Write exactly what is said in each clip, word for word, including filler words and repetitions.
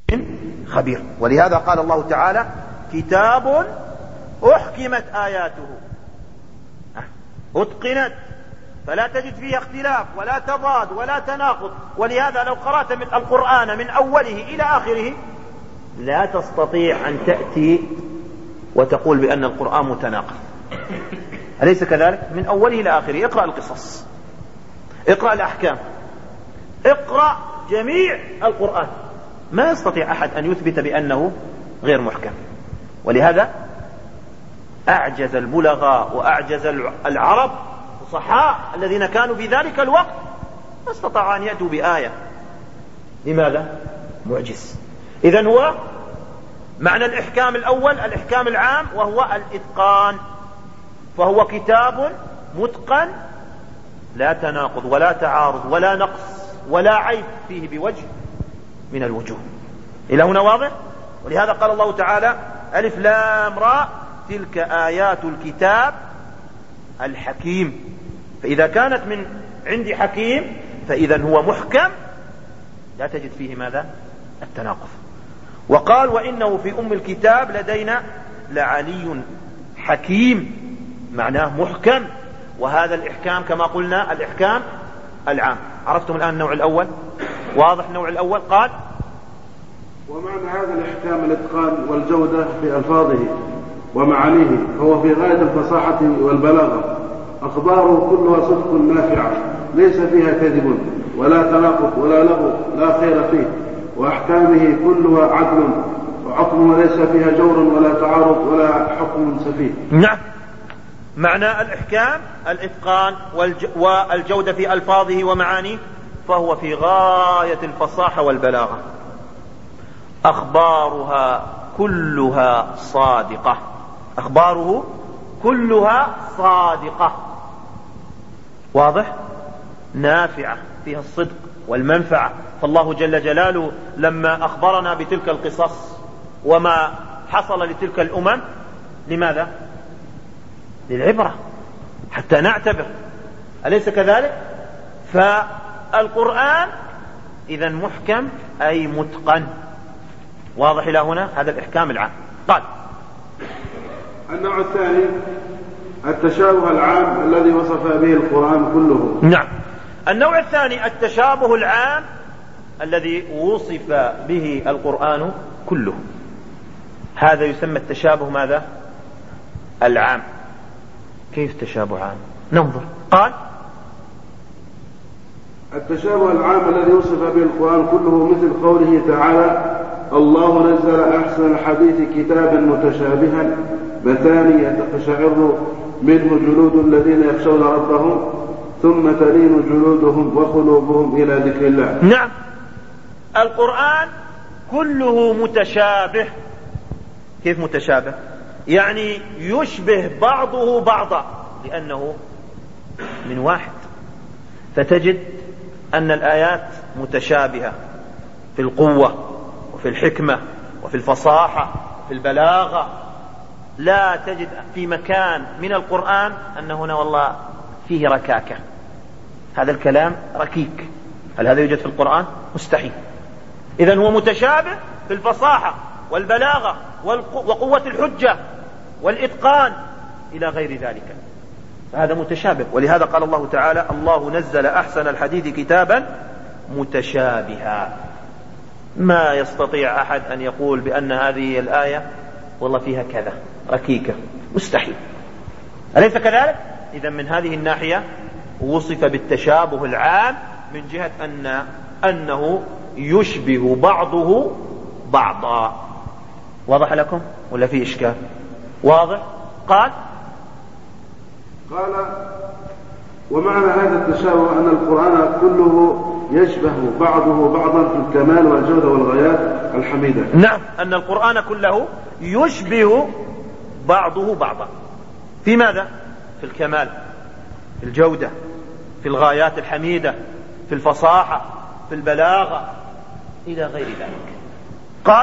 خبير. ولهذا قال الله تعالى كتاب أحكمت آياته أتقنت، فلا تجد فيها اختلاف ولا تضاد ولا تناقض. ولهذا لو قرأت من القرآن من أوله إلى آخره لا تستطيع أن تأتي وتقول بأن القرآن متناقض، أليس كذلك؟ من أوله إلى آخره اقرأ القصص، اقرأ الأحكام، اقرأ جميع القرآن، ما يستطيع أحد أن يثبت بأنه غير محكم. ولهذا أعجز البلغاء وأعجز العرب الصحاء الذين كانوا في ذلك الوقت ما استطاعوا أن يأتوا بآية. لماذا؟ معجز. إذن هو معنى الإحكام الأول الإحكام العام وهو الإتقان، فهو كتاب متقن لا تناقض ولا تعارض ولا نقص ولا عيب فيه بوجه من الوجوه. إلى هنا واضح؟ ولهذا قال الله تعالى ألف لام راء تلك آيات الكتاب الحكيم. فإذا كانت من عند حكيم فإذا هو محكم لا تجد فيه ماذا؟ التناقض. وقال وإنه في أم الكتاب لدينا لعلي حكيم، معناه محكم. وهذا الإحكام كما قلنا الإحكام العام. عرفتم الآن النوع الأول؟ واضح النوع الأول؟ قال ومعنى هذا الإحكام الإتقان والجودة في ألفاظه ومعانيه، هو في غاية الفصاحة والبلاغة، أخباره كلها صدق نافعة ليس فيها كذب ولا تناقض ولا لغو لا خير فيه، وأحكامه كلها عدل وحكمه ليس فيها جور ولا تعارض ولا حكم سفيه. نعم، معنى الإحكام الإتقان والجودة في ألفاظه ومعانيه، فهو في غاية الفصاحة والبلاغة، أخبارها كلها صادقة، أخباره كلها صادقة، واضح؟ نافعة فيها الصدق والمنفعة. فالله جل جلاله لما أخبرنا بتلك القصص وما حصل لتلك الأمم لماذا؟ للعبرة، حتى نعتبر، أليس كذلك؟ فالقرآن إذا محكم أي متقن. واضح إلى هنا؟ هذا الإحكام العام. قال النوع الثاني التشابه العام الذي وصف به القرآن كله. نعم، النوع الثاني التشابه العام الذي وصف به القرآن كله، هذا يسمى التشابه ماذا؟ العام. كيف تشابه عام؟ ننظر. قال التشابه العام الذي وصف به القرآن كله مثل قوله تعالى الله نزل أحسن الحديث كتابا متشابها مثاني تقشعر منه جلود الذين يخشون ربهم ثم تلين جلودهم وقلوبهم إلى ذكر الله. نعم، القرآن كله متشابه. كيف متشابه؟ يعني يشبه بعضه بعضا لأنه من واحد، فتجد أن الآيات متشابهة في القوة وفي الحكمة وفي الفصاحة وفي البلاغة. لا تجد في مكان من القرآن أن هنا والله فيه ركاكة، هذا الكلام ركيك. هل هذا يوجد في القرآن؟ مستحيل. إذن هو متشابه في الفصاحة والبلاغة وقوة الحجة والإتقان إلى غير ذلك، فهذا متشابه. ولهذا قال الله تعالى الله نزل أحسن الحديث كتابا متشابها. ما يستطيع أحد أن يقول بأن هذه الآية والله فيها كذا ركيكة، مستحيل، أليس كذلك؟ إذن من هذه الناحية وصف بالتشابه العام من جهة أن أنه يشبه بعضه بعضا. واضح لكم ولا في إشكال؟ واضح؟ قال قال ومعنى هذا التشابه أن القرآن كله يشبه بعضه بعضا في الكمال والجودة والغايات الحميدة. نعم، أن القرآن كله يشبه بعضه بعضا في ماذا؟ في الكمال، في الجودة، في الغايات الحميدة، في الفصاحة، في البلاغة إلى غير ذلك. قال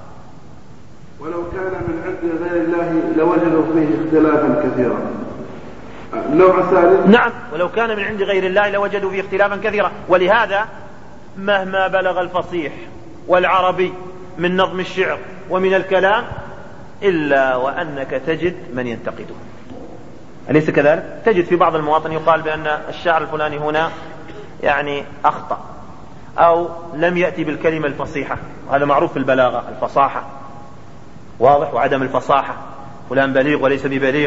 ولو كان من عند غير الله لوجدوا فيه اختلافا كثيرا. النوع الثالث نعم، ولو كان من عند غير الله لوجدوا فيه اختلافا كثيرا. ولهذا مهما بلغ الفصيح والعربي من نظم الشعر ومن الكلام إلا وأنك تجد من ينتقده. أليس كذلك؟ تجد في بعض المواطن يقال بأن الشاعر الفلاني هنا يعني أخطأ أو لم يأتي بالكلمة الفصيحة، وهذا معروف في البلاغة، الفصاحة واضح وعدم الفصاحة، فلان بليغ وليس ببليغ،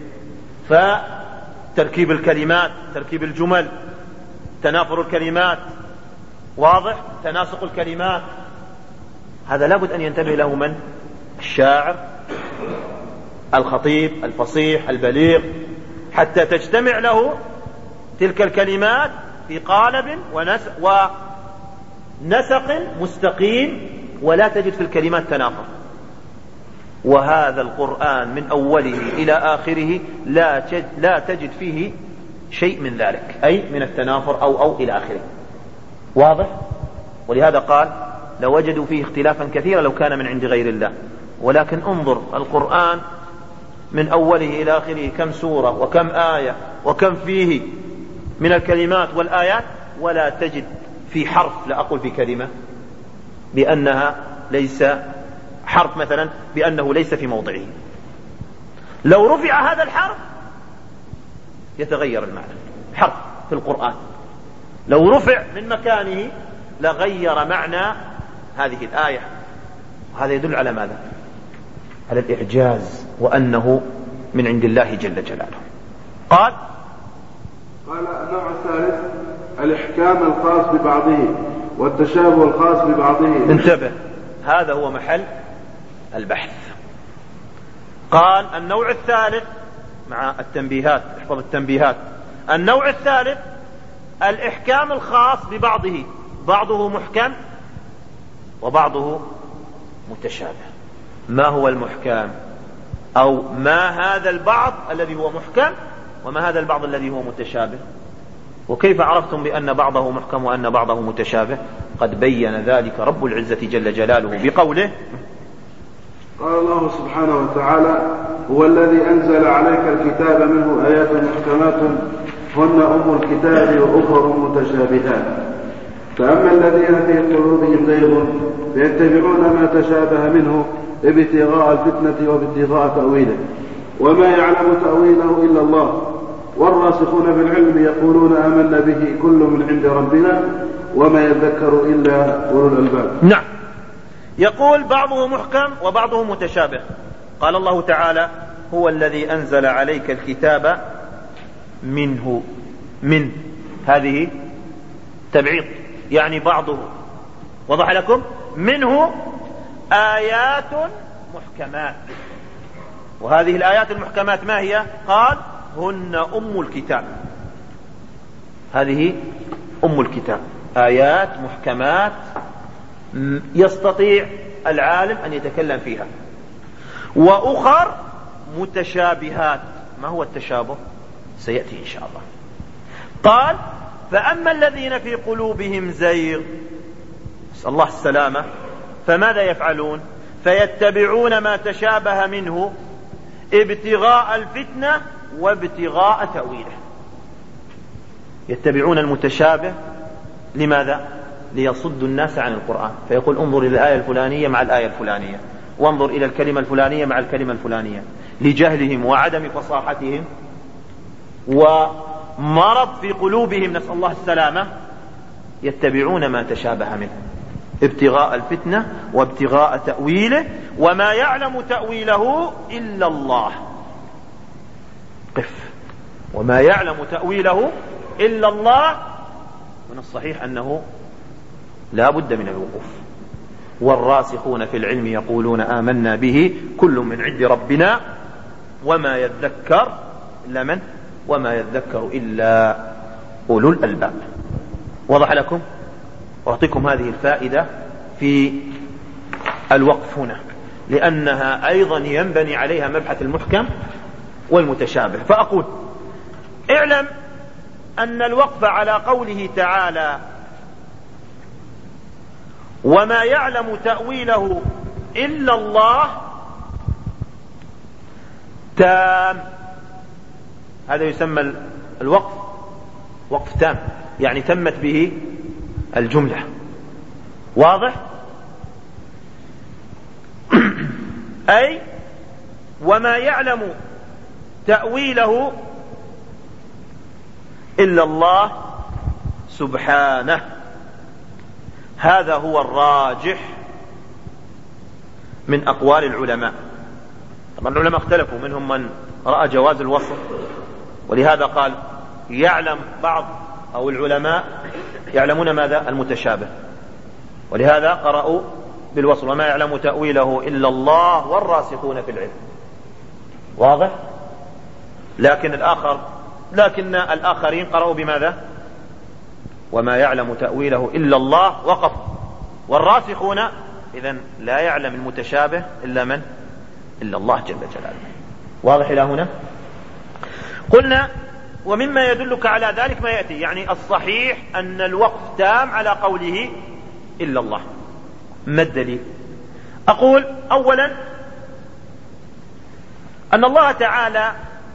فتركيب الكلمات، تركيب الجمل، تنافر الكلمات، واضح، تناسق الكلمات، هذا لابد أن ينتبه له من؟ الشاعر الخطيب الفصيح البليغ، حتى تجتمع له تلك الكلمات في قالب ونسق مستقيم، ولا تجد في الكلمات تنافر. وهذا القرآن من أوله إلى آخره لا تجد فيه شيء من ذلك، أي من التنافر أو أو إلى آخره، واضح. ولهذا قال لو وجدوا فيه اختلافا كثيرا لو كان من عند غير الله. ولكن انظر القرآن من أوله إلى آخره كم سورة وكم آية وكم فيه من الكلمات والآيات، ولا تجد في حرف، لا أقول في كلمة بأنها ليس حرف مثلا بأنه ليس في موضعه. لو رفع هذا الحرف يتغير المعنى، حرف في القرآن لو رفع من مكانه لغير معنى هذه الآية. وهذا يدل على ماذا؟ على الإعجاز، وأنه من عند الله جل جلاله. قال قال النوع الثالث الإحكام الخاص ببعضه والتشابه الخاص ببعضه. انتبه، هذا هو محل البحث. قال النوع الثالث مع التنبيهات، احفظ التنبيهات. النوع الثالث الإحكام الخاص ببعضه، بعضه محكم وبعضه متشابه. ما هو المحكم؟ أو ما هذا البعض الذي هو محكم وما هذا البعض الذي هو متشابه؟ وكيف عرفتم بأن بعضه محكم وأن بعضه متشابه؟ قد بين ذلك رب العزة جل جلاله بقوله قال الله سبحانه وتعالى هو الذي أنزل عليك الكتاب منه آيات محكمات هن أم الكتاب وأخر متشابهات فأما الذين في قلوبهم زيغ فيتبعون ما تشابه منه ابتغاء الفتنة وابتغاء تأويله وما يعلم تأويله إلا الله والراسخون بالعلم يقولون آمنا به كل من عند ربنا وما يذكر إلا أولو الألباب. نعم، يقول بعضه محكم وبعضه متشابه. قال الله تعالى هو الذي أنزل عليك الكتاب منه، من هذه تبعيض يعني بعضه، وضح لكم، منه آيات محكمات. وهذه الآيات المحكمات ما هي؟ قال هن أم الكتاب، هذه أم الكتاب، آيات محكمات يستطيع العالم أن يتكلم فيها. وأخر متشابهات. ما هو التشابه؟ سيأتي إن شاء الله. قال فأما الذين في قلوبهم زيغ، نسأل الله السلامة، فماذا يفعلون؟ فيتبعون ما تشابه منه ابتغاء الفتنة وابتغاء تأويله. يتبعون المتشابه لماذا؟ ليصدوا الناس عن القرآن، فيقول انظر إلى الآية الفلانية مع الآية الفلانية، وانظر إلى الكلمة الفلانية مع الكلمة الفلانية، لجهلهم وعدم فصاحتهم ومرض في قلوبهم، نسأل الله السلامة، يتبعون ما تشابه منه ابتغاء الفتنة وابتغاء تأويله وما يعلم تأويله إلا الله. قف، وما يعلم تأويله إلا الله. من الصحيح أنه لا بد من الوقوف. والراسخون في العلم يقولون آمنا به كل من عند ربنا وما يذكر إلا من؟ وما يذكر إلا أولو الألباب. وضح لكم؟ أعطيكم هذه الفائدة في الوقف هنا، لأنها أيضا ينبني عليها مبحث المحكم والمتشابه. فأقول اعلم أن الوقف على قوله تعالى وما يعلم تأويله إلا الله تام. هذا يسمى الوقف وقف تام، يعني تمت به الجملة. واضح؟ أي وما يعلم تأويله إلا الله سبحانه. هذا هو الراجح من أقوال العلماء. طبعا العلماء اختلفوا، منهم من رأى جواز الوصف، ولهذا قال يعلم بعض أو العلماء يعلمون ماذا؟ المتشابه، ولهذا قرأوا بالوصف وما يعلم تأويله إلا الله والراسخون في العلم. واضح؟ لكن الآخر لكن الآخرين قرأوا بماذا؟ وما يعلم تأويله إلا الله وقف، والراسخون إذن لا يعلم المتشابه إلا من؟ إلا الله جل جلاله. واضح إلى هنا؟ قلنا ومما يدلك على ذلك ما يأتي، يعني الصحيح أن الوقف تام على قوله إلا الله. ما الدليل؟ أقول أولا أن الله تعالى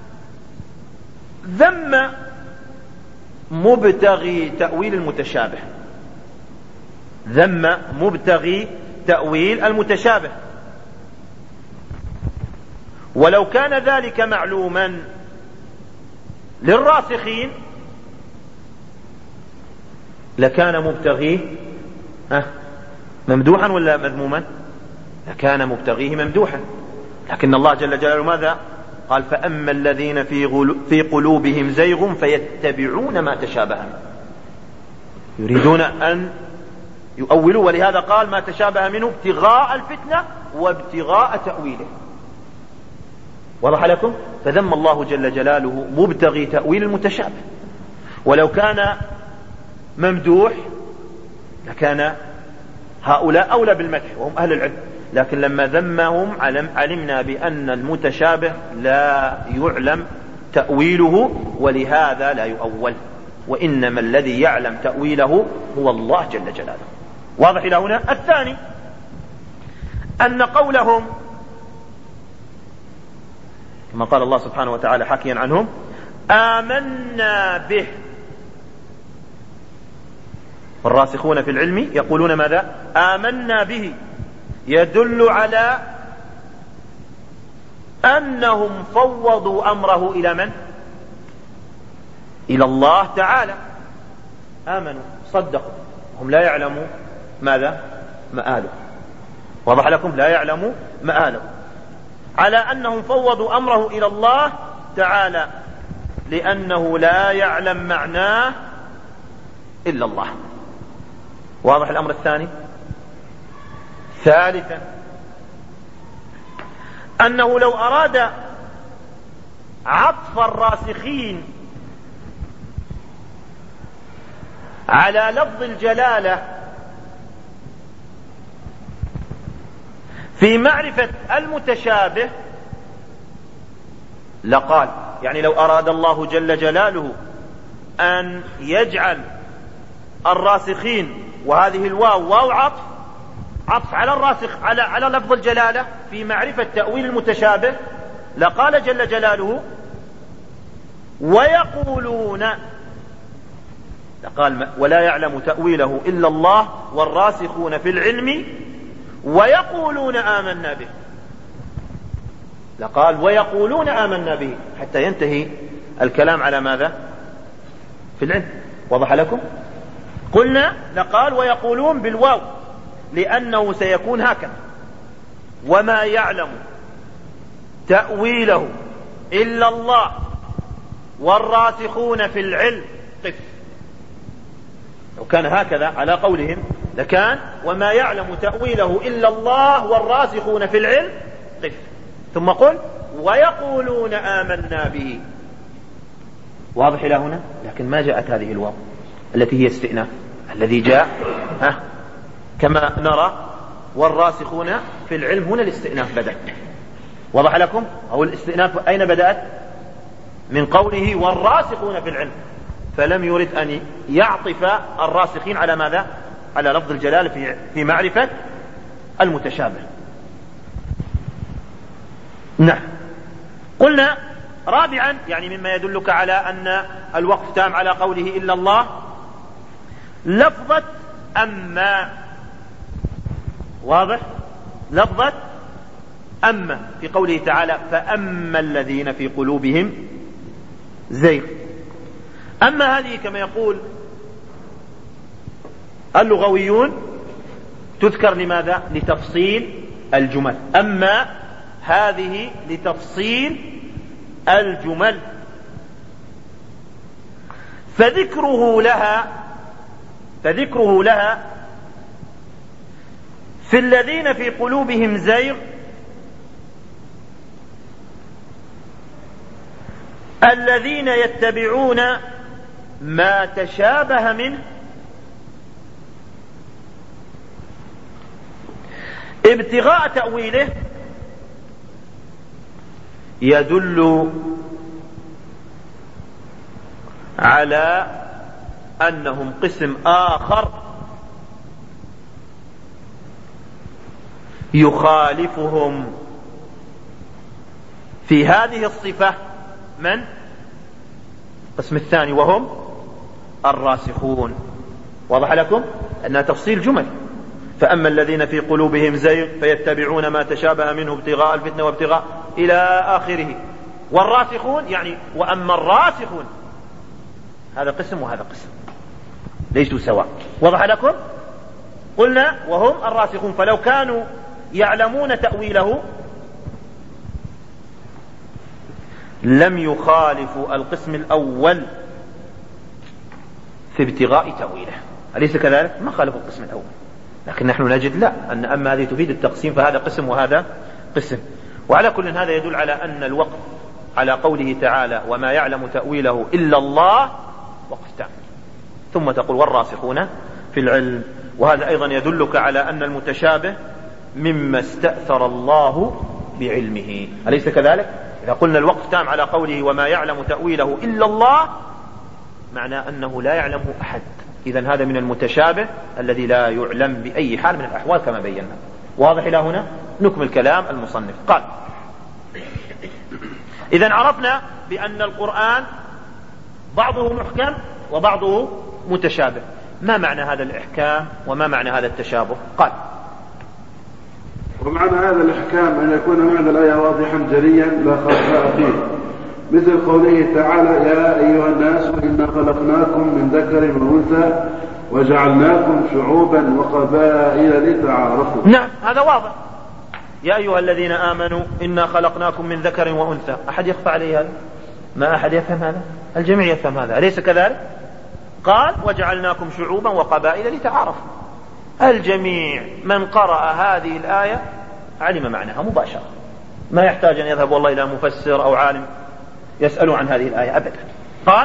ذم مبتغي تأويل المتشابه، ذم مبتغي تأويل المتشابه، ولو كان ذلك معلوما للراسخين لكان مبتغيه ممدوحا ولا مذموما؟ لكان مبتغيه ممدوحا. لكن الله جل جلاله ماذا قال؟ فأما الذين في, غلو في قلوبهم زيغ فيتبعون ما تشابه منه، يريدون أن يؤولوا، ولهذا قال ما تشابه منه ابتغاء الفتنة وابتغاء تأويله. واضح لكم؟ فذم الله جل جلاله مبتغي تأويل المتشابه، ولو كان ممدوح لكان هؤلاء أولى بالمدح وهم أهل العلم، لكن لما ذمهم علمنا بأن المتشابه لا يعلم تأويله ولهذا لا يؤول، وإنما الذي يعلم تأويله هو الله جل جلاله. واضح إلى هنا؟ الثاني أن قولهم كما قال الله سبحانه وتعالى حكيا عنهم آمنا به، والراسخون في العلم يقولون ماذا؟ آمنا به، يدل على أنهم فوضوا أمره إلى من؟ إلى الله تعالى. آمنوا صدقوا، هم لا يعلموا ماذا؟ مآله. وضح لكم؟ لا يعلموا مآله، على أنهم فوضوا أمره إلى الله تعالى لأنه لا يعلم معناه إلا الله. واضح الأمر الثاني؟ ثالثا أنه لو أراد عطف الراسخين على لفظ الجلالة في معرفة المتشابه لقال، يعني لو أراد الله جل جلاله أن يجعل الراسخين وهذه الواو واو عطف عطف على الراسخ على على لفظ الجلالة في معرفة تأويل المتشابه لقال جل جلاله ويقولون، لقال ولا يعلم تأويله إلا الله والراسخون في العلم ويقولون آمنا به، لقال ويقولون آمنا به حتى ينتهي الكلام على ماذا؟ في العلم. وضح لكم؟ قلنا لقال ويقولون بالواو لأنه سيكون هكذا وما يعلم تأويله إلا الله والراسخون في العلم قف. لو كان هكذا على قولهم لكان وما يعلم تأويله إلا الله والراسخون في العلم قف، ثم قل ويقولون آمنا به. واضح إلى هنا؟ لكن ما جاءت هذه الواو التي هي استئناف، الذي جاء ها كما نرى والراسخون في العلم هنا الاستئناف بدأ. وضح لكم؟ أو الاستئناف أين بدأت؟ من قوله والراسخون في العلم، فلم يرد أن يعطف الراسخين على ماذا؟ على لفظ الجلال في في معرفة المتشابه. نعم. قلنا رابعا يعني مما يدلك على أن الوقف تام على قوله إلا الله لفظة أما. واضح؟ لفظة أما في قوله تعالى فأما الذين في قلوبهم زيغ. أما هذه كما يقول اللغويون تذكر لماذا؟ لتفصيل الجمل. أما هذه لتفصيل الجمل، فذكره لها فذكره لها في الذين في قلوبهم زيغ الذين يتبعون ما تشابه منه ابتغاء تأويله، يدل على أنهم قسم آخر يخالفهم في هذه الصفة. من؟ القسم الثاني وهم الراسخون. واضح لكم أنها تفصيل جمل. فأما الذين في قلوبهم زيغ فيتبعون ما تشابه منه ابتغاء الفتنة وابتغاء إلى آخره. والراسخون يعني وأما الراسخون هذا قسم وهذا قسم ليسوا سواء. واضح لكم؟ قلنا وهم الراسخون، فلو كانوا يعلمون تأويله لم يخالفوا القسم الأول في ابتغاء تأويله، أليس كذلك؟ ما خالفوا القسم الأول، لكن نحن نجد لا، أن أما هذه تفيد التقسيم فهذا قسم وهذا قسم. وعلى كل هذا يدل على أن الوقف على قوله تعالى وما يعلم تأويله إلا الله وقف تام، ثم تقول والراسخون في العلم. وهذا أيضا يدلك على أن المتشابه مما استأثر الله بعلمه، أليس كذلك؟ إذا قلنا الوقف تام على قوله وما يعلم تأويله إلا الله معنى أنه لا يعلمه أحد، إذن هذا من المتشابه الذي لا يعلم بأي حال من الأحوال كما بينا. واضح إلى هنا؟ نكمل كلام المصنف. قال إذن عرفنا بأن القرآن بعضه محكم وبعضه متشابه. ما معنى هذا الإحكام وما معنى هذا التشابه؟ قال ومعنى هذا الإحكام أن يكون معنى الآية واضحا جليا لا خفاء فيه، مثل قوله تعالى يا أيها الناس إنا خلقناكم من ذكر وأنثى وجعلناكم شعوبا وقبائل لتعارفوا. نعم هذا واضح. يا أيها الذين آمنوا إنا خلقناكم من ذكر وأنثى، أحد يخفى عليه هذا؟ ما أحد يفهم هذا؟ الجميع يفهم هذا، أليس كذلك؟ قال وجعلناكم شعوبا وقبائل لتعارفوا. الجميع من قرأ هذه الآية علم معناها مباشرة، ما يحتاج أن يذهب والله إلى مفسر أو عالم يسأل عن هذه الآية أبدا. قال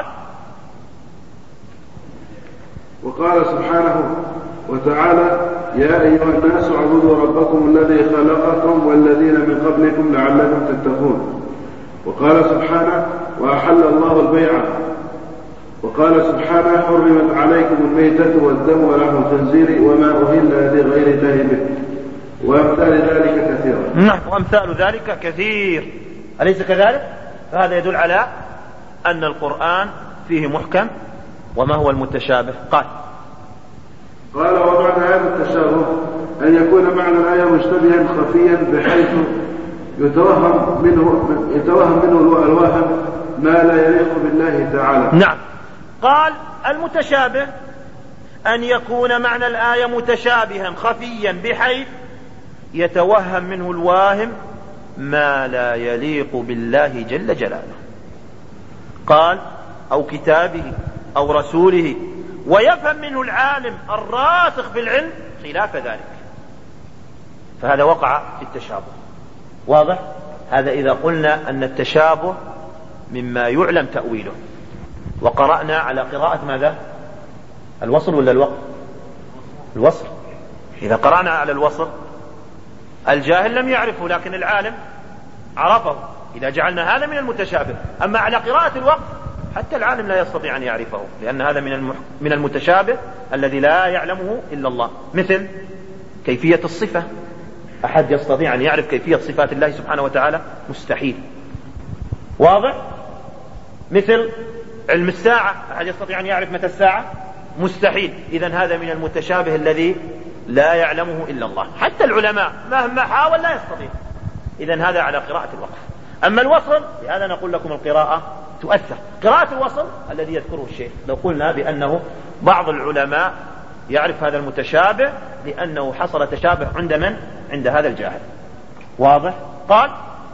وقال سبحانه وتعالى يا أيها الناس اعبدوا ربكم الذي خلقكم والذين من قبلكم لعلكم تتقون. وقال سبحانه وأحل الله البيع. وقال سبحانه حرمت عليكم الميتة والدم ولحم الخنزير وما أهل لغير الله به، وأمثال ذلك كثيرا. نعم وأمثال ذلك كثير، أليس كذلك؟ فهذا يدل على أن القرآن فيه محكم وما هو المتشابه. قال قال ومعنى هذا التشابه أن يكون معنى الآية مشتبها خفيا بحيث يتوهم منه يتوهم منه الوهم ما لا يليق بالله تعالى. نعم قال المتشابه أن يكون معنى الآية متشابها خفيا بحيث يتوهم منه الواهم ما لا يليق بالله جل جلاله، قال أو كتابه أو رسوله، ويفهم منه العالم الراسخ في العلم خلاف ذلك، فهذا وقع في التشابه. واضح؟ هذا إذا قلنا أن التشابه مما يعلم تأويله. وقرأنا على قراءة ماذا؟ الوصل ولا الوقف؟ الوصل. إذا قرأنا على الوصل الجاهل لم يعرفه لكن العالم عرفه، إذا جعلنا هذا من المتشابه. أما على قراءة الوقف حتى العالم لا يستطيع أن يعرفه، لأن هذا من من المتشابه الذي لا يعلمه إلا الله. مثل كيفية الصفة، أحد يستطيع أن يعرف كيفية صفات الله سبحانه وتعالى؟ مستحيل. واضح؟ مثل علم الساعة، أحد يستطيع أن يعرف متى الساعة؟ مستحيل. إذن هذا من المتشابه الذي لا يعلمه إلا الله، حتى العلماء مهما حاول لا يستطيع. إذن هذا على قراءة الوقف. أما الوصل لهذا نقول لكم القراءة تؤثر. قراءة الوصل الذي يذكره الشيخ، لو قلنا بأنه بعض العلماء يعرف هذا المتشابه لأنه حصل تشابه عند من؟ عند هذا الجاهل. واضح؟ قال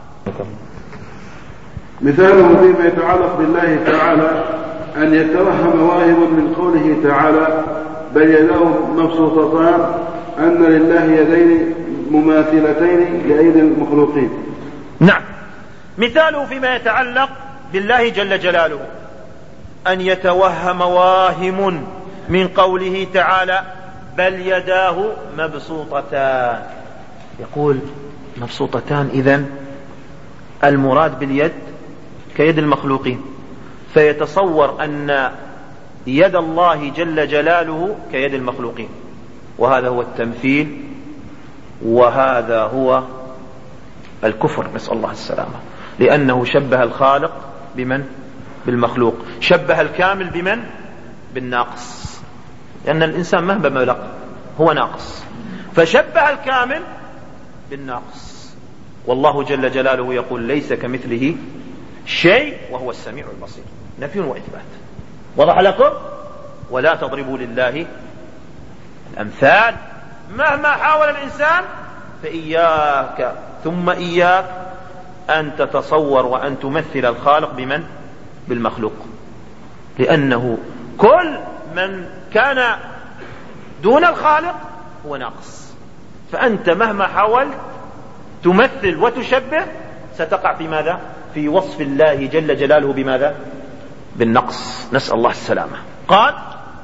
مثاله فيما يتعلق بالله تعالى أن يتوهم واهم من قوله تعالى بل يداه مبسوطتان أن لله يدين مماثلتين لأيدي المخلوقين. نعم. مثاله فيما يتعلق بالله جل جلاله أن يتوهم واهم من قوله تعالى بل يداه مبسوطتان، يقول مبسوطتان إذن المراد باليد كيد المخلوقين، فيتصور أن يد الله جل جلاله كيد المخلوقين، وهذا هو التمثيل وهذا هو الكفر، نسأل الله السلامة، لأنه شبه الخالق بمن؟ بالمخلوق. شبه الكامل بمن؟ بالناقص، لأن الإنسان مهما بلغ هو ناقص، فشبه الكامل بالناقص. والله جل جلاله يقول ليس كمثله شيء وهو السميع البصير، نفي وإثبات. وضح لكم؟ ولا تضربوا لله الأمثال، مهما حاول الإنسان فإياك ثم إياك أن تتصور وأن تمثل الخالق بمن؟ بالمخلوق، لأنه كل من كان دون الخالق هو ناقص، فأنت مهما حاولت تمثل وتشبه ستقع في ماذا؟ في وصف الله جل جلاله بماذا؟ بالنقص، نسأل الله السلامة. قال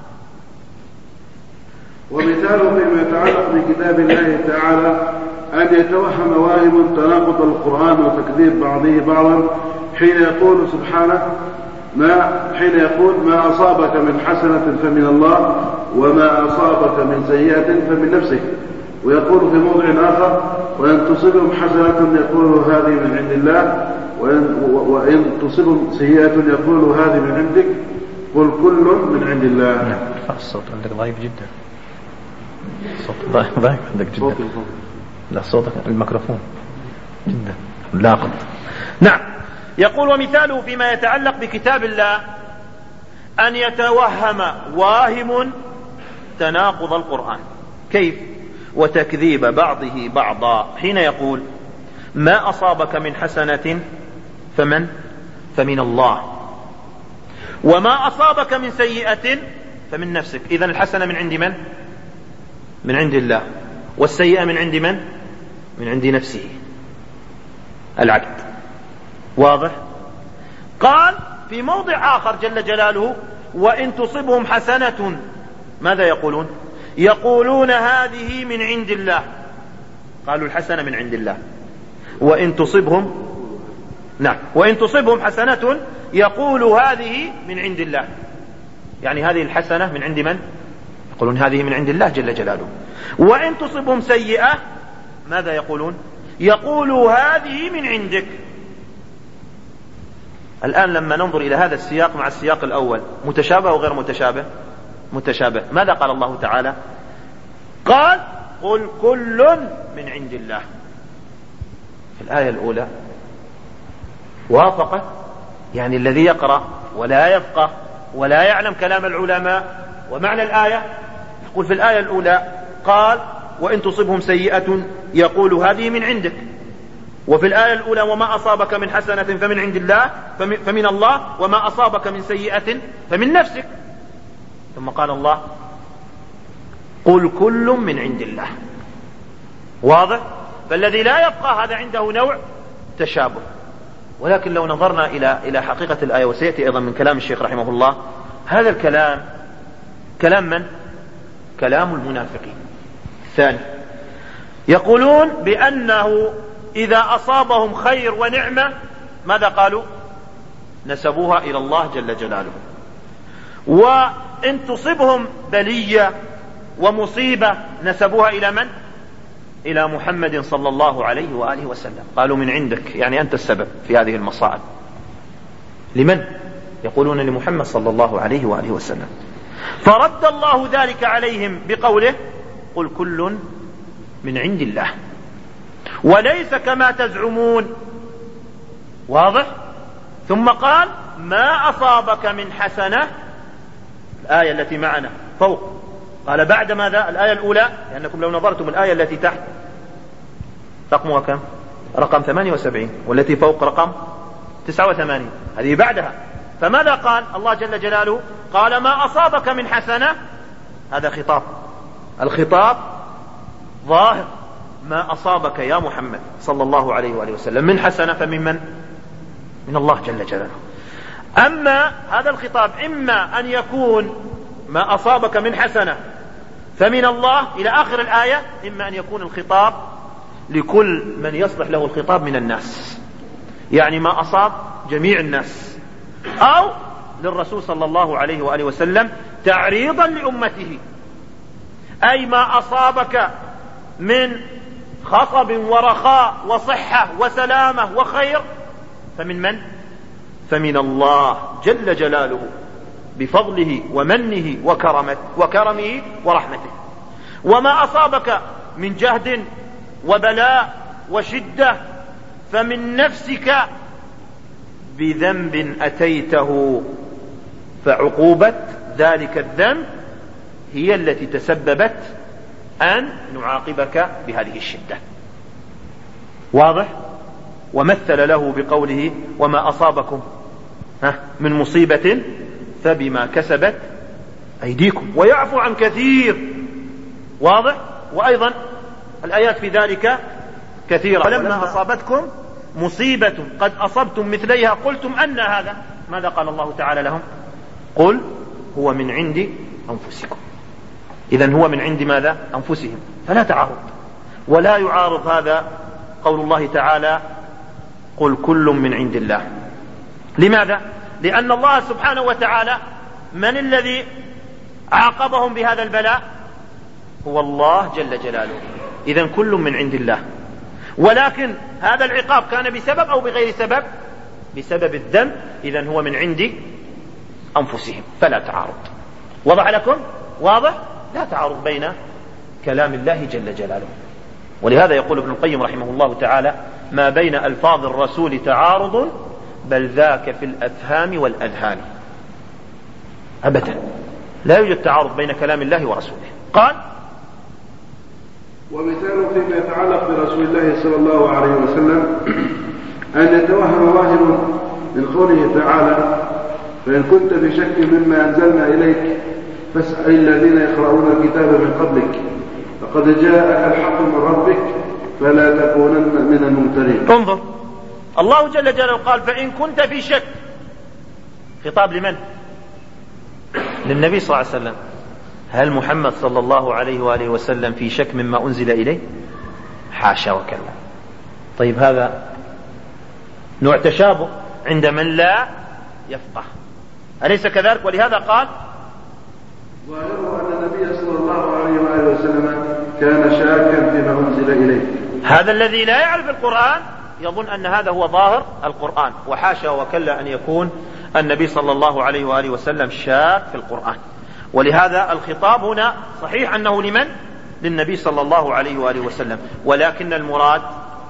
ومثاله فيما يتعلق بكتاب الله تعالى أن يتوهم واهم تناقض القرآن وتكذيب بعضه بعضا حين يقول سبحانه ما حين يقول ما أصابك من حسنة فمن الله وما أصابك من سيئة فمن نفسك، ويقول في موضع آخر وإن تصبهم حسنة يقول هذه من عند الله وإن تصبهم سيئة يقول هذه من عندك قل كل من عند الله. الصوت عندك ضعيف جدا، الصوت ضعيف عندك جدا. لا صوتك الميكروفون جدا لاقط. نعم. يقول ومثاله فيما يتعلق بكتاب الله أن يتوهم واهم تناقض القرآن. كيف؟ وتكذيب بعضه بعضا حين يقول ما أصابك من حسنة فمن؟ فمن الله، وما أصابك من سيئة فمن نفسك. إذن الحسنة من عند من؟ من عند الله، والسيئة من عند من؟ من عند نفسه العبد. واضح؟ قال في موضع آخر جل جلاله وإن تصبهم حسنة ماذا يقولون؟ يقولون هذه من عند الله. قالوا الحسنة من عند الله. وإن تصبهم نعم وإن تصبهم حسنة يقول هذه من عند الله، يعني هذه الحسنة من عند من؟ يقولون هذه من عند الله جل جلاله. وإن تصبهم سيئة ماذا يقولون؟ يقولوا هذه من عندك. الآن لما ننظر إلى هذا السياق مع السياق الأول متشابه وغير متشابه؟ متشابه. ماذا قال الله تعالى؟ قال قل كل من عند الله. في الآية الأولى وافقت، يعني الذي يقرأ ولا يفقه ولا يعلم كلام العلماء ومعنى الآية يقول في الآية الأولى قال وإن تصبهم سيئة يقول هذه من عندك، وفي الآية الأولى وما أصابك من حسنة فمن عند الله فمن الله وما أصابك من سيئة فمن نفسك. ثم قال الله قل كل من عند الله. واضح؟ فالذي لا يبقى هذا عنده نوع تشابه. ولكن لو نظرنا إلى إلى حقيقة الآية وسيأتي أيضا من كلام الشيخ رحمه الله، هذا الكلام كلام من؟ كلام المنافقين. الثاني يقولون بأنه إذا أصابهم خير ونعمة ماذا قالوا؟ نسبوها إلى الله جل جلاله. وإن تصبهم بلية ومصيبة نسبوها إلى من؟ إلى محمد صلى الله عليه وآله وسلم. قالوا من عندك، يعني أنت السبب في هذه المصائب. لمن؟ يقولون لمحمد صلى الله عليه وآله وسلم. فرد الله ذلك عليهم بقوله قل كل من عند الله. وليس كما تزعمون. واضح؟ ثم قال ما أصابك من حسنة، الآية التي معنا فوق، قال بعد ماذا؟ الآية الأولى، لأنكم لو نظرتم الآية التي تحت رقمها كم؟ رقم ثمانية وسبعين، والتي فوق رقم تسعة وثمانين، هذه بعدها. فماذا قال الله جل جلاله؟ قال ما أصابك من حسنة، هذا خطاب، الخطاب ظاهر، ما أصابك يا محمد صلى الله عليه وآله وسلم من حسنة فمن من؟ من الله جل جلاله. أما هذا الخطاب إما أن يكون ما أصابك من حسنة فمن الله إلى آخر الآية، إما أن يكون الخطاب لكل من يصلح له الخطاب من الناس، يعني ما أصاب جميع الناس، أو للرسول صلى الله عليه وآله وسلم تعريضا لأمته، أي ما أصابك من خصب ورخاء وصحة وسلامة وخير فمن من؟ فمن الله جل جلاله بفضله ومنه وكرمه, وكرمه ورحمته. وما أصابك من جهد وبلاء وشدة فمن نفسك بذنب أتيته، فعقوبة ذلك الذنب هي التي تسببت أن نعاقبك بهذه الشدة. واضح؟ ومثل له بقوله وما أصابكم من مصيبة فبما كسبت أيديكم ويعفو عن كثير. واضح؟ وأيضا الآيات في ذلك كثيرة. فلما أصابتكم مصيبة قد أصبتم مثليها قلتم أن هذا، ماذا قال الله تعالى لهم؟ قل هو من عند أنفسكم. إذن هو من عند ماذا؟ أنفسهم، فلا تعارض، ولا يعارض هذا قول الله تعالى قل كل من عند الله. لماذا؟ لأن الله سبحانه وتعالى من الذي عاقبهم بهذا البلاء؟ هو الله جل جلاله. إذن كل من عند الله، ولكن هذا العقاب كان بسبب أو بغير سبب؟ بسبب الذنب، إذن هو من عند أنفسهم، فلا تعارض. وضح لكم؟ واضح؟ لا تعارض بين كلام الله جل جلاله. ولهذا يقول ابن القيم رحمه الله تعالى ما بين ألفاظ الرسول تعارض بل ذاك في الأفهام والأذهان. أبدا لا يوجد تعارض بين كلام الله ورسوله. قال ومثال فيما يتعلق برسول الله صلى الله عليه وسلم أن يتوهم ظاهر من قوله تعالى فإن كنت في شك مما أنزلنا إليك فاسأل الذين يقرؤون الكتاب من قبلك فقد جاءك الحق من ربك فلا تكونن من الممترين. انظر، الله جل جلاله قال فإن كنت في شك، خطاب لمن؟ للنبي صلى الله عليه وسلم. هل محمد صلى الله عليه وآله وسلم في شك مما أنزل إليه؟ حاشا وكلا. طيب هذا نوع تشابه عند من لا يفقه، أليس كذلك؟ ولهذا قال ويرى أن النبي صلى الله عليه وآله وسلم كان شاكا فيما أنزل إليه. هذا الذي لا يعرف القرآن يظن أن هذا هو ظاهر القرآن، وحاشا وكلا أن يكون النبي صلى الله عليه وآله وسلم شاك في القرآن. ولهذا الخطاب هنا صحيح أنه لمن؟ للنبي صلى الله عليه وآله وسلم، ولكن المراد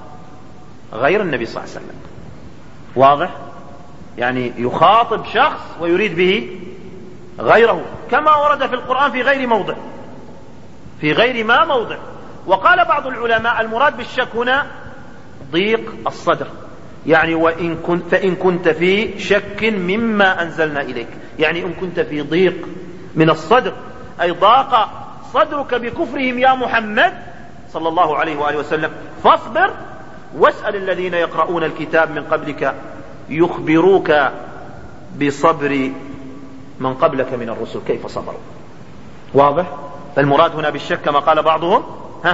غير النبي صلى الله عليه وسلم. واضح؟ يعني يخاطب شخص ويريد به غيره، كما ورد في القرآن في غير موضع، في غير ما موضع. وقال بعض العلماء المراد بالشك هنا ضيق الصدر، يعني وإن كنت فإن كنت في شك مما أنزلنا إليك، يعني إن كنت في ضيق من الصدر، أي ضاق صدرك بكفرهم يا محمد صلى الله عليه وآله وسلم، فاصبر واسأل الذين يقرؤون الكتاب من قبلك يخبروك بصبر من قبلك من الرسل كيف صبروا. واضح؟ فالمراد هنا بالشك كما قال بعضهم ها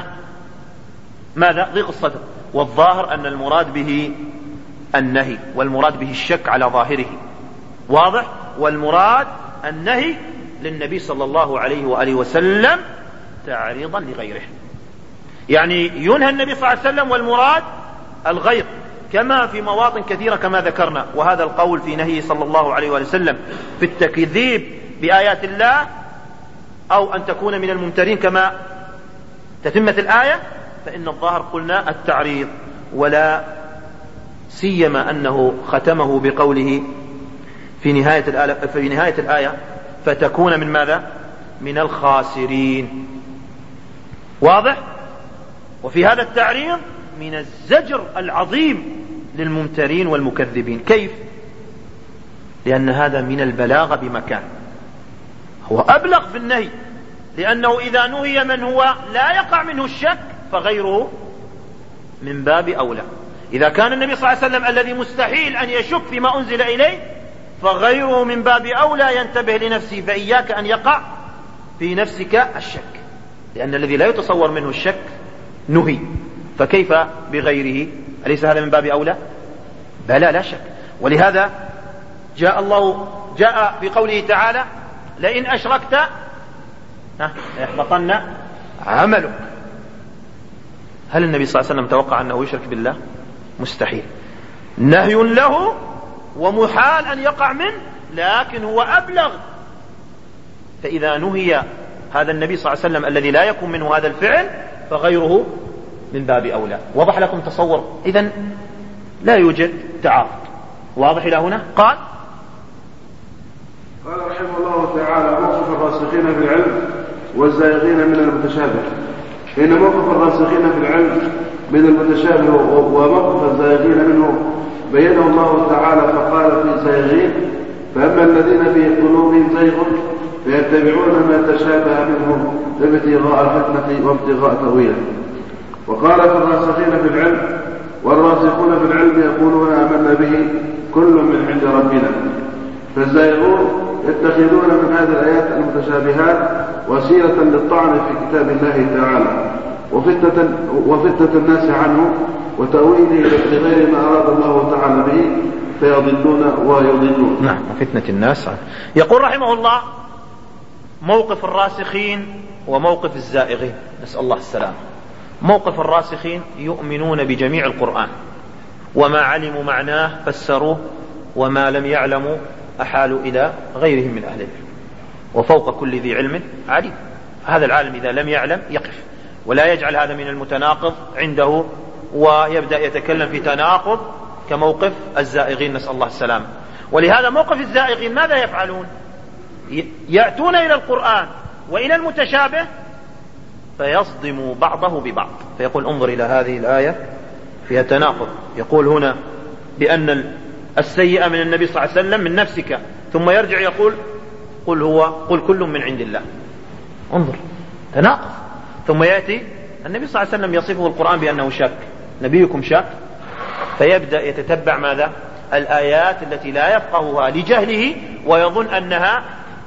ماذا؟ ضيق الصدر. والظاهر أن المراد به النهي، والمراد به الشك على ظاهره. واضح؟ والمراد النهي للنبي صلى الله عليه وآله وسلم تعريضا لغيره، يعني ينهى النبي صلى الله عليه وسلم والمراد الغير، كما في مواطن كثيرة كما ذكرنا. وهذا القول في نهيه صلى الله عليه وآله وسلم في التكذيب بآيات الله أو أن تكون من الممترين كما تتمة الآية، فإن الظاهر قلنا التعريض، ولا سيما أنه ختمه بقوله في نهاية الآية, في نهاية الآية فتكون من ماذا؟ من الخاسرين. واضح؟ وفي هذا التعريض من الزجر العظيم للممترين والمكذبين. كيف؟ لأن هذا من البلاغة بمكان، هو أبلغ في النهي، لأنه إذا نهي من هو لا يقع منه الشك فغيره من باب أولى. إذا كان النبي صلى الله عليه وسلم الذي مستحيل أن يشك فيما أنزل إليه فغيره من باب أولى ينتبه لنفسه، فإياك أن يقع في نفسك الشك، لأن الذي لا يتصور منه الشك نهي، فكيف بغيره؟ أليس هذا من باب أولى؟ بلى لا شك. ولهذا جاء الله جاء في قوله تعالى لئن أشركت يحبطن عملك. هل النبي صلى الله عليه وسلم توقع أنه يشرك بالله؟ مستحيل. نهي له ومحال أن يقع منه، لكن هو أبلغ. فإذا نهي هذا النبي صلى الله عليه وسلم الذي لا يكون منه هذا الفعل فغيره من باب أولى. وضح لكم تصور؟ إذن لا يوجد تعارض. واضح إلى هنا؟ قال قال رحمه الله تعالى موقف الراسخين في العلم والزائغين من المتشابه. إن موقف الراسخين في العلم من المتشابه وموقف الزائغين منه بينه الله تعالى فقال في الزائغين فأما الذين في قلوبهم زيغ فيتبعون ما تشابه منه ابتغاء الفتنة وابتغاء تأويله. وقال في الراسخين في العلم والراسخون في العلم يقولون آمنا به كل من عند ربنا. فالزائغون يتخذون من هذه الآيات المتشابهات وسيلة للطعن في كتاب الله تعالى وفتنة, وفتنة الناس عنه وتأويله لغير ما أراد الله تعالى به فيضلون ويضلون. نعم، وفتنة الناس عنه. يقول رحمه الله موقف الراسخين وموقف الزائغين، نسأل الله السلام. موقف الراسخين يؤمنون بجميع القرآن، وما علموا معناه فسروه، وما لم يعلموا أحالوا إلى غيرهم من أهل العلم، وفوق كل ذي علم عليم. هذا العالم إذا لم يعلم يقف، ولا يجعل هذا من المتناقض عنده ويبدأ يتكلم في تناقض كموقف الزائغين، نسأل الله السلام. ولهذا موقف الزائغين ماذا يفعلون؟ يأتون إلى القرآن وإلى المتشابه فيصدموا بعضه ببعض، فيقول انظر إلى هذه الآية فيها تناقض، يقول هنا بأن السيئة من النبي صلى الله عليه وسلم من نفسك، ثم يرجع يقول قل هو قل كل من عند الله. انظر تناقض. ثم يأتي النبي صلى الله عليه وسلم يصفه القرآن بأنه شاك، نبيكم شاك، فيبدأ يتتبع ماذا؟ الآيات التي لا يفقهها لجهله ويظن أنها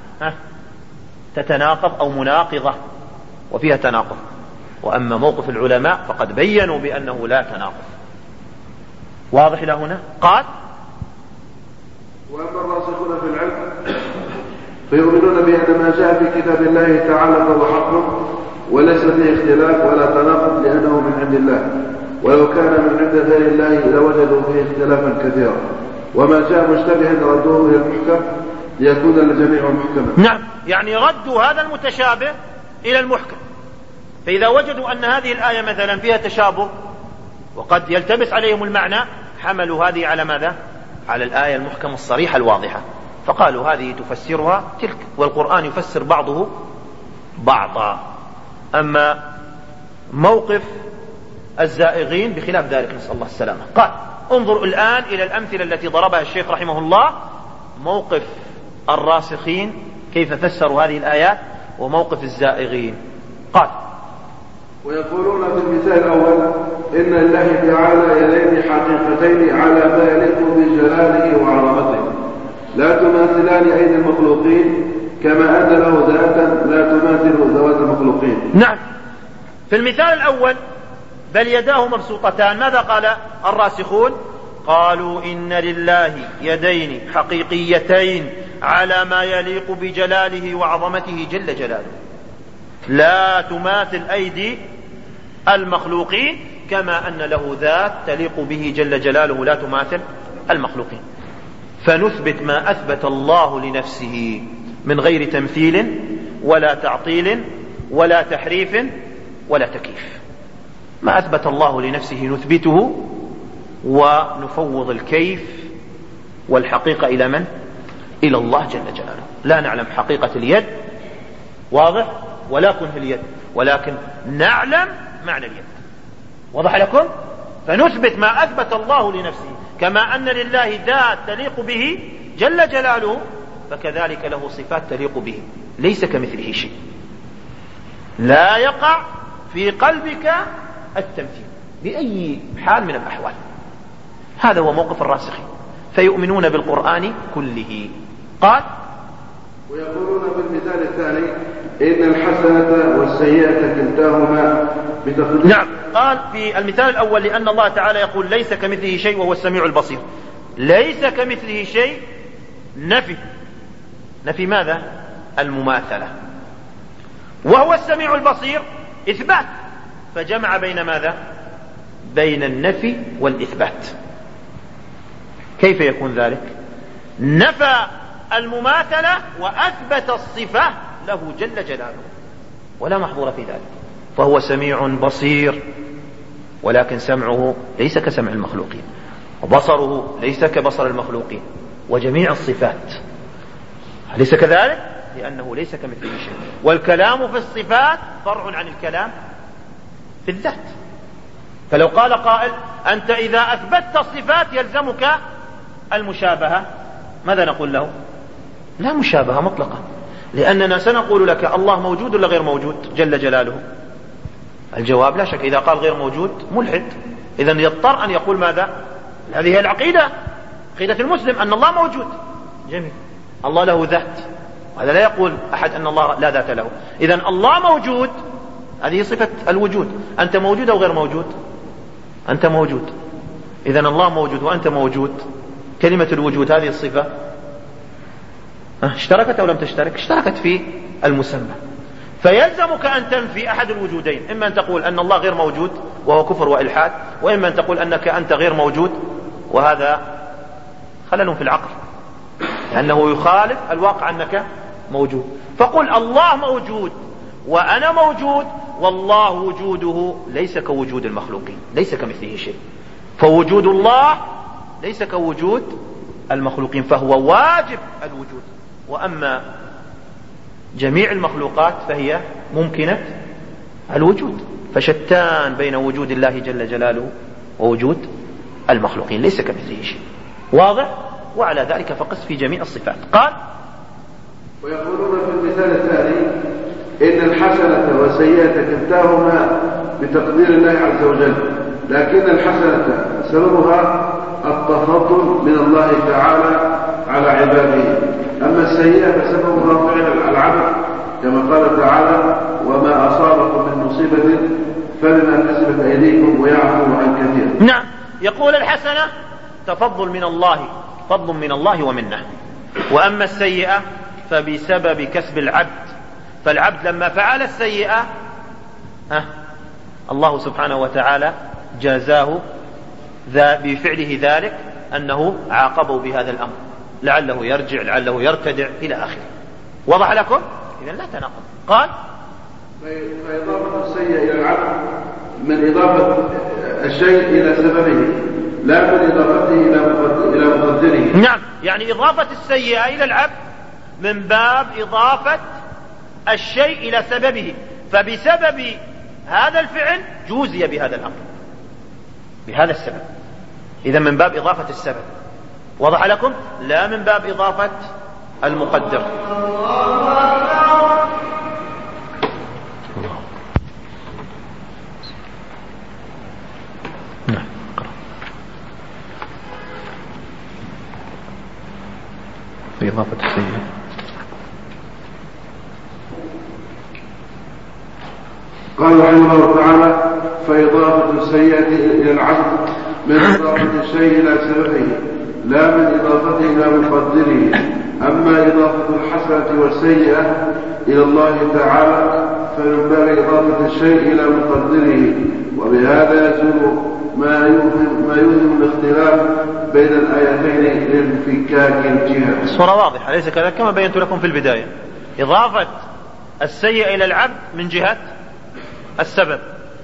تتناقض أو مناقضة وفيها تناقض. وأما موقف العلماء فقد بينوا بأنه لا تناقض. واضح إلى هنا؟ قال وأما الراسخون في العلم فيؤمنون بأن ما جاء في كتاب الله تعالى فهو حق وليس فيه اختلاف ولا تناقض لأنه من عند الله، ولو كان من عند غير الله لوجدوا فيه اختلافا كثيرا، وما جاء مشتبها ردوه إلى المحكم ليكون الجميع محكما. نعم، يعني ردوا هذا المتشابه إلى المحكم. فإذا وجدوا أن هذه الآية مثلا فيها تشابه وقد يلتبس عليهم المعنى حملوا هذه على ماذا؟ على الآية المحكمة الصريحة الواضحة، فقالوا هذه تفسرها تلك، والقرآن يفسر بعضه بعضا. أما موقف الزائغين بخلاف ذلك، نسأل الله السلامة. قال انظروا الآن إلى الأمثلة التي ضربها الشيخ رحمه الله، موقف الراسخين كيف فسروا هذه الآيات وموقف الزائغين. قال ويقولون في المثال الأول إن الله تعالى يدين حقيقتين على ما يليق بجلاله وعظمته لا تماثلان أيدي المخلوقين، كما أن له ذاتا لا تماثل ذوات المخلوقين. نعم، في المثال الأول بل يداه مبسوطتان، ماذا قال الراسخون؟ قالوا إن لله يدين حقيقيتين على ما يليق بجلاله وعظمته جل جلاله لا تماثل أيدي المخلوقين، كما أن له ذات تليق به جل جلاله لا تماثل المخلوقين. فنثبت ما أثبت الله لنفسه من غير تمثيل ولا تعطيل ولا تحريف ولا تكييف. ما أثبت الله لنفسه نثبته ونفوض الكيف والحقيقة إلى من؟ إلى الله جل جلاله. لا نعلم حقيقة اليد، واضح، ولا كنه اليد، ولكن نعلم معنى اليد. وضح لكم؟ فنثبت ما أثبت الله لنفسه، كما أن لله ذات تليق به جل جلاله، فكذلك له صفات تليق به، ليس كمثله شيء. لا يقع في قلبك التمثيل بأي حال من الأحوال. هذا هو موقف الراسخين، فيؤمنون بالقرآن كله. قال: ويقولون بالمثال الثاني إن الحسنة والسيئة كلتاهما بتقدير. نعم، قال في المثال الأول لأن الله تعالى يقول ليس كمثله شيء وهو السميع البصير. ليس كمثله شيء نفي، نفي ماذا؟ المماثلة. وهو السميع البصير إثبات، فجمع بين ماذا؟ بين النفي والإثبات. كيف يكون ذلك؟ نفى المماثلة وأثبت الصفة له جل جلاله، ولا محظور في ذلك. فهو سميع بصير، ولكن سمعه ليس كسمع المخلوقين، وبصره ليس كبصر المخلوقين، وجميع الصفات ليس كذلك، لأنه ليس كمثله شيء. والكلام في الصفات فرع عن الكلام في الذات. فلو قال قائل: أنت إذا أثبتت الصفات يلزمك المشابهة، ماذا نقول له؟ لا مشابهة مطلقة، لأننا سنقول لك الله موجود ولا غير موجود جل جلاله؟ الجواب لا شك، إذا قال غير موجود ملحد، إذن يضطر أن يقول ماذا؟ هذه هي العقيدة، عقيدة المسلم أن الله موجود. جميل، الله له ذات، هذا لا يقول أحد أن الله لا ذات له. إذن الله موجود، هذه صفة الوجود. أنت موجود أو غير موجود؟ أنت موجود. إذن الله موجود وأنت موجود، كلمة الوجود هذه الصفة اشتركت أو لم تشترك؟ اشتركت في المسمى. فيلزمك أن تنفي أحد الوجودين، إما أن تقول أن الله غير موجود وهو كفر وإلحاد، وإما أن تقول أنك أنت غير موجود، وهذا خلل في العقل، لأنه يخالف الواقع أنك موجود. فقل الله موجود وأنا موجود، والله وجوده ليس كوجود المخلوقين، ليس كمثله شيء. فوجود الله ليس كوجود المخلوقين، فهو واجب الوجود. وأما جميع المخلوقات فهي ممكنة الوجود. فشتان بين وجود الله جل جلاله ووجود المخلوقين، ليس كمثله شيء. واضح؟ وعلى ذلك فقس في جميع الصفات. قال: ويقولون في المثال الثاني إن الحسنة والسيئة كلتاهما بتقدير الله عز وجل، لكن الحسنة سببها التفضل من الله تعالى على عباده، أما السيئة سببها فعل العبد، كما قال تعالى: وما أصابكم من مصيبة فبما كسبت أيديكم ويعفو عن كثير. نعم، يقول الحسنة تفضل من الله، فضل من الله ومنه. وأما السيئة فبسبب كسب العبد، فالعبد لما فعل السيئة ها الله سبحانه وتعالى جازاه بفعله ذلك أنه عاقبه بهذا الأمر، لعله يرجع، لعله يرتدع إلى آخره. وضح لكم؟ إذن لا تناقض. قال: فإضافة السيئة إلى العبد من إضافة الشيء إلى سببه، لا من إضافته إلى مقدره. نعم، يعني إضافة السيئة إلى العبد من باب إضافة الشيء إلى سببه، فبسبب هذا الفعل جوزي بهذا الأمر بهذا السبب. إذا من باب إضافة السبب. وضح لكم؟ لا من باب إضافة المقدر. في إضافة السيئة قال رحمه الله تعالى: فإضافة السيئة إلى العبد من إضافة الشيء إلى سببه، لا من إضافته إلى مقدره. أما إضافة الحسنة والسيئة إلى الله تعالى فمن باب إضافة الشيء إلى مقدره، وبهذا يزول ما يوهم ما يوهم الاختلاف بين الآيتين لانفكاك الجهة. الصورة واضحة، ليس كذلك كما بينت لكم في البداية. إضافة السيئة إلى العبد من جهة السبب،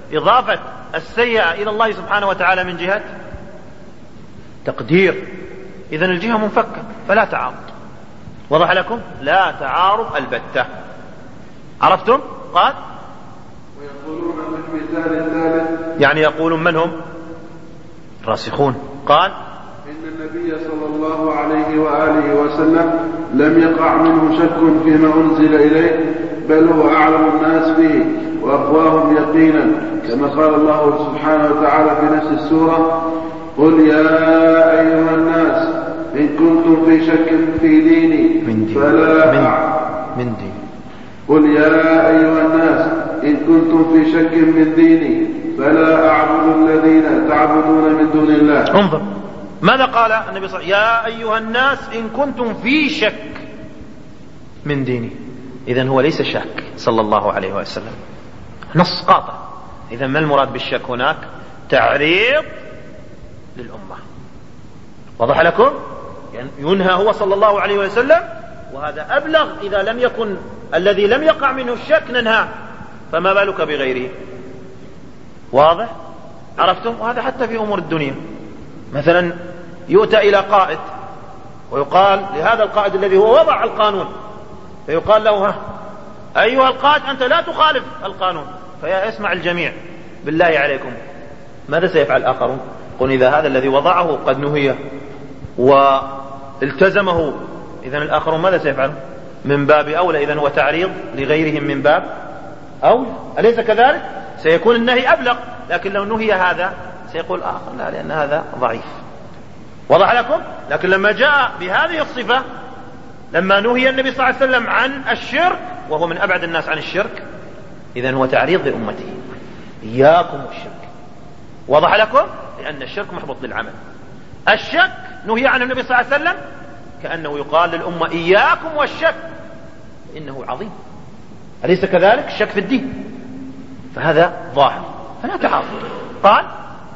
إضافة السيئة إلى الله سبحانه وتعالى من جهة تقدير، إذن الجهة منفكة فلا تعارض. وضح لكم؟ لا تعارض البتة. عرفتم؟ قال ويقولون في المثال الثالث، يعني يقولون من هم؟ الراسخون. قال إن النبي صلى الله عليه وآله وسلم لم يقع منه شك فيما أنزل إليه، بل هو أعلم الناس به وأقواهم يقينا، كما قال الله سبحانه وتعالى في نفس السورة: قل يا أيها الناس إن كنتم في شك في ديني من دين. فلا من, من دين. قل يا أيها الناس إن كنتم في شك من ديني فلا أعبد الذين تعبدون من دون الله. انظر ماذا قال النبي صلى الله عليه وسلم؟ يا أيها الناس إن كنتم في شك من ديني. إذن هو ليس شك صلى الله عليه وسلم، نص قاطع. إذن ما المراد بالشك هناك؟ تعريض للأمة. وضح لكم؟ يعني ينهى هو صلى الله عليه وسلم، وهذا أبلغ. إذا لم يكن الذي لم يقع منه الشك ننهى، فما بالك بغيره؟ واضح؟ عرفتم؟ وهذا حتى في أمور الدنيا. مثلا يؤتى إلى قائد ويقال لهذا القائد الذي هو وضع القانون، فيقال له: ها أيها القائد أنت لا تخالف القانون. فيسمع الجميع: بالله عليكم ماذا سيفعل الآخرون؟ قل إذا هذا الذي وضعه قد نهي والتزمه، إذن الآخرون ماذا سيفعل؟ من باب أولى. إذن هو تعريض لغيرهم من باب أولى، أليس كذلك؟ سيكون النهي أبلغ، لكن لو نهي هذا سيقول آخر لا، لأن هذا ضعيف. وضح لكم؟ لكن لما جاء بهذه الصفة، لما نهي النبي صلى الله عليه وسلم عن الشرك وهو من أبعد الناس عن الشرك، إذن هو تعريض لأمته: إياكم والشرك. وضح لكم؟ لأن الشرك محبط للعمل. الشك نهي عن النبي صلى الله عليه وسلم كأنه يقال للأمة: إياكم والشك إنه عظيم، أليس كذلك؟ الشك في الدين، فهذا ظاهر فلا تعارض. قال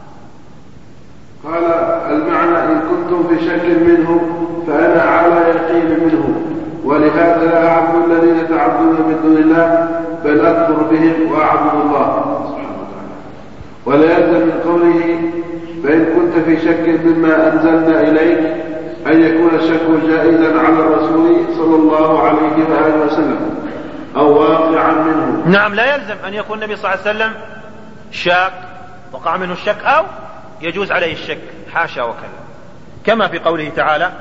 قال المعنى: إن كنتم في شك منه فأنا على يقين منه، ولهذا لا أعبد الذين تعبدون من دون الله، بل أكفر بهم وأعبد الله سبحانه وتعالى. ولا يلزم من قوله: فإن كنت في شك مما أنزلنا إليك، أن يكون الشك جائزا على الرسول صلى الله عليه وآله وسلم أو واقعا منه. نعم، لا يلزم أن يكون النبي صلى الله عليه وسلم شاك وقع منه الشك أو يجوز عليه الشك، حاشا وكلا، كما في قوله تعالى: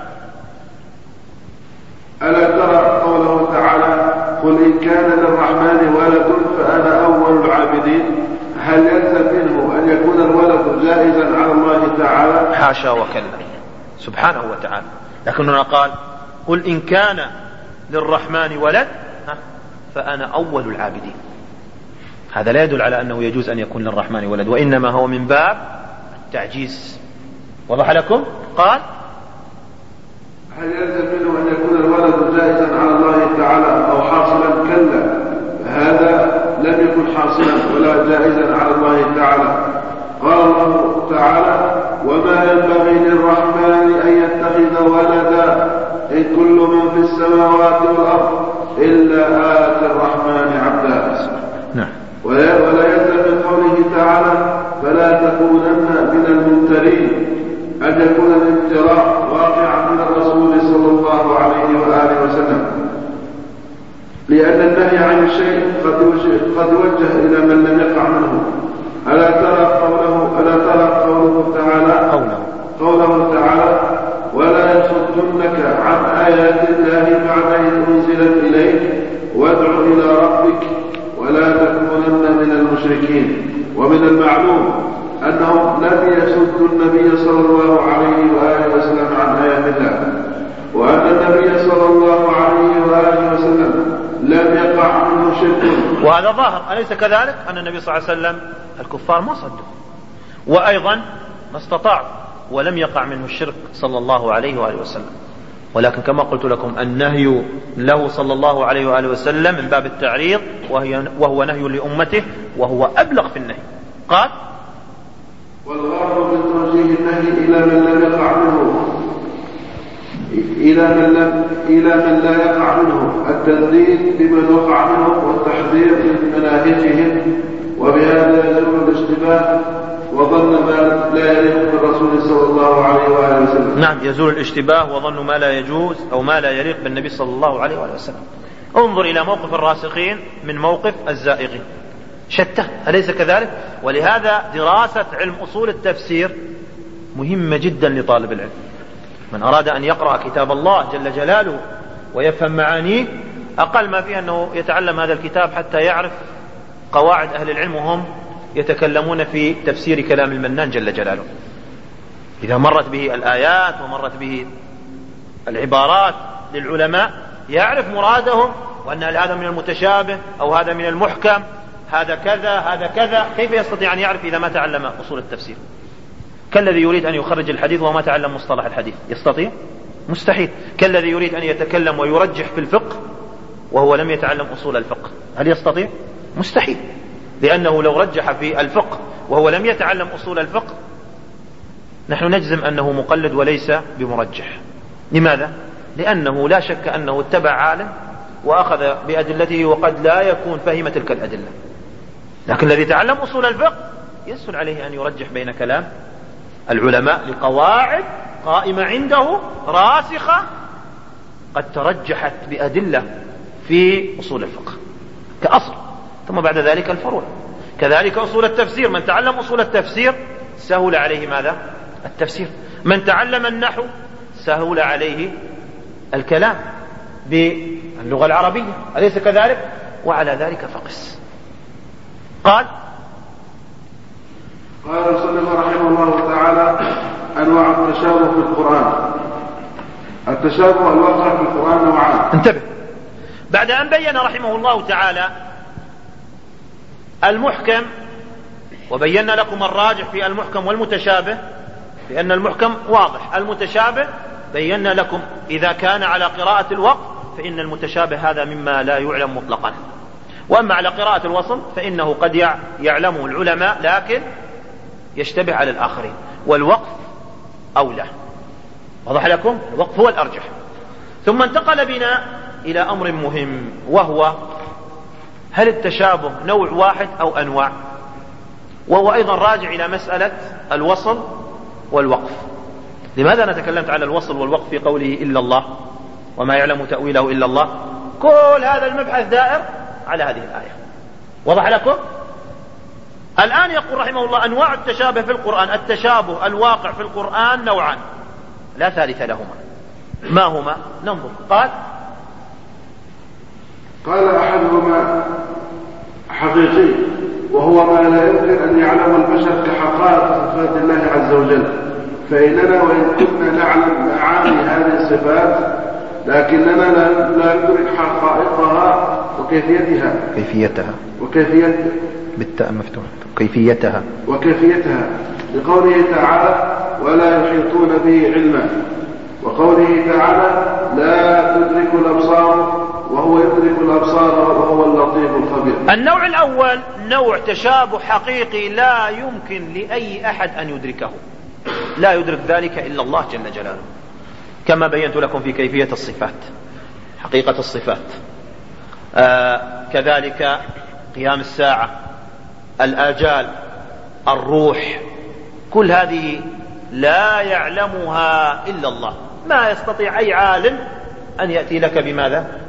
ألا ترى قوله تعالى: قل إن كان للرحمن ولد فأنا أول العابدين. هل يلزم منه أن يكون الولد جائزا على الله تعالى؟ حاشا وكلا، سبحانه وتعالى. لكننا قال: قل إن كان للرحمن ولد فأنا أول العابدين. هذا لا يدل على أنه يجوز أن يكون للرحمن ولد، وإنما هو من باب التعجيز. وضح لكم؟ قال: هل يلزم منه أن يكون الولد جائزا على الله تعالى أو حاصلا؟ كلا، هذا لم يكن حاصلا ولا جائزا على الله تعالى. قال الله تعالى: وما ينبغي للرحمن أن يتخذ ولدا، إن كل من في السماوات والأرض إلا آتي الرحمن عبدا. نعم. ولا يلزم من قوله تعالى: فلا تكونن من الممترين، أن يكون الامتراء واقعا من الرسول صلى الله عليه وآله وسلم، لأن النهي عن الشيء قد يوجه إلى من لم يقع منه. ألا ترى قوله ألا ترى قوله تعالى قوله, قوله تعالى: ولا يصدنك عن آيات الله بعد إذ أنزلت إليك وادع إلى ربك ولا تكونن من المشركين. ومن المعلوم أنهم لم يصدوا النبي صلى الله عليه وآله وسلم عن آيات الله، وأن النبي صلى الله عليه وآله وسلم لم يقع منه شرك. وهذا ظاهر، أليس كذلك؟ أن النبي صلى الله عليه وسلم الكفار ما صدوا، وأيضا ما استطاع، ولم يقع منه الشرك صلى الله عليه وآله وسلم. ولكن كما قلت لكم النهي له صلى الله عليه وآله وسلم من باب التعريض، وهو نهي لأمته، وهو أبلغ في النهي. قال: والغرض من توجيه النهي إلى من لم يقع منه إلى من, لم إلى من لا يقع منه التنديد بمن وقع منه، والتحذير من مناهجهم وبهذا يزول الاشتباه وظن ما لا يليق بالرسول صلى الله عليه وآله وسلم. نعم، يزول الاشتباه وظن ما لا يجوز أو ما لا يليق بالنبي صلى الله عليه وآله وسلم. انظر إلى موقف الراسخين من موقف الزائغين، شتى، أليس كذلك؟ ولهذا دراسة علم أصول التفسير مهمة جدا لطالب العلم. من أراد أن يقرأ كتاب الله جل جلاله ويفهم معانيه، أقل ما فيه أنه يتعلم هذا الكتاب حتى يعرف قواعد أهل العلم وهم يتكلمون في تفسير كلام المنان جل جلاله. إذا مرت به الآيات ومرت به العبارات للعلماء يعرف مرادهم، وأن هذا من المتشابه أو هذا من المحكم، هذا كذا هذا كذا. كيف يستطيع أن يعرف إذا ما تعلم أصول التفسير؟ كالذي يريد أن يخرج الحديث وما تعلم مصطلح الحديث، يستطيع؟ مستحيل. كالذي يريد أن يتكلم ويرجح في الفقه وهو لم يتعلم أصول الفقه، هل يستطيع؟ مستحيل، لأنه لو رجح في الفقه وهو لم يتعلم أصول الفقه نحن نجزم أنه مقلد وليس بمرجح. لماذا؟ لأنه لا شك أنه اتبع عالم وأخذ بأدلته وقد لا يكون فهم تلك الأدلة. لكن الذي تعلم أصول الفقه يسهل عليه أن يرجح بين كلام العلماء لقواعد قائمة عنده راسخة قد ترجحت بأدلة في أصول الفقه كأصل، ثم بعد ذلك الفروع. كذلك أصول التفسير، من تعلم أصول التفسير سهل عليه ماذا؟ التفسير. من تعلم النحو سهل عليه الكلام باللغة العربية، أليس كذلك؟ وعلى ذلك فقس. قال قال المصنف رحمه الله تعالى: أنواع التشابه في القرآن. التشابه الواقع في القرآن نوعان. انتبه، بعد أن بين رحمه الله تعالى المحكم وبينا لكم الراجح في المحكم والمتشابه، لأن المحكم واضح، المتشابه بينا لكم إذا كان على قراءة الوقف فإن المتشابه هذا مما لا يعلم مطلقا، وأما على قراءة الوصل فإنه قد يعلمه العلماء لكن يشتبه على الآخرين، والوقف أولى. وضح لكم؟ الوقف هو الأرجح. ثم انتقل بنا إلى أمر مهم، وهو هل التشابه نوع واحد أو أنواع؟ وهو أيضا راجع إلى مسألة الوصل والوقف. لماذا أنا تكلمت على الوصل والوقف في قوله إلا الله وما يعلم تأويله إلا الله؟ كل هذا المبحث دائر على هذه الآية. وضح لكم؟ الآن يقول رحمه الله: أنواع التشابه في القرآن. التشابه الواقع في القرآن نوعان لا ثالث لهما. ما هما؟ ننظر. قال قال أحدهما حقيقي، وهو ما لا يمكن أن يعلم البشر كحقائق صفات الله عز وجل، فإننا وإن كنا نعلم معاني هذه الصفات لكننا لا ندرك حقائقها وكيفيتها كيفيتها وكيفيتها بالتاء مفتوحة كيفيتها وكيفيتها لقوله تعالى: ولا يحيطون به علما، وقوله تعالى: لا تدرك الأبصار وهو يدرك الأبصار وهو اللطيف الخبير. النوع الأول نوع تشابه حقيقي لا يمكن لأي أحد أن يدركه، لا يدرك ذلك إلا الله جل جلاله، كما بينت لكم في كيفية الصفات، حقيقة الصفات، آه كذلك قيام الساعة، الآجال، الروح، كل هذه لا يعلمها إلا الله. ما يستطيع أي عالم أن يأتي لك بماذا؟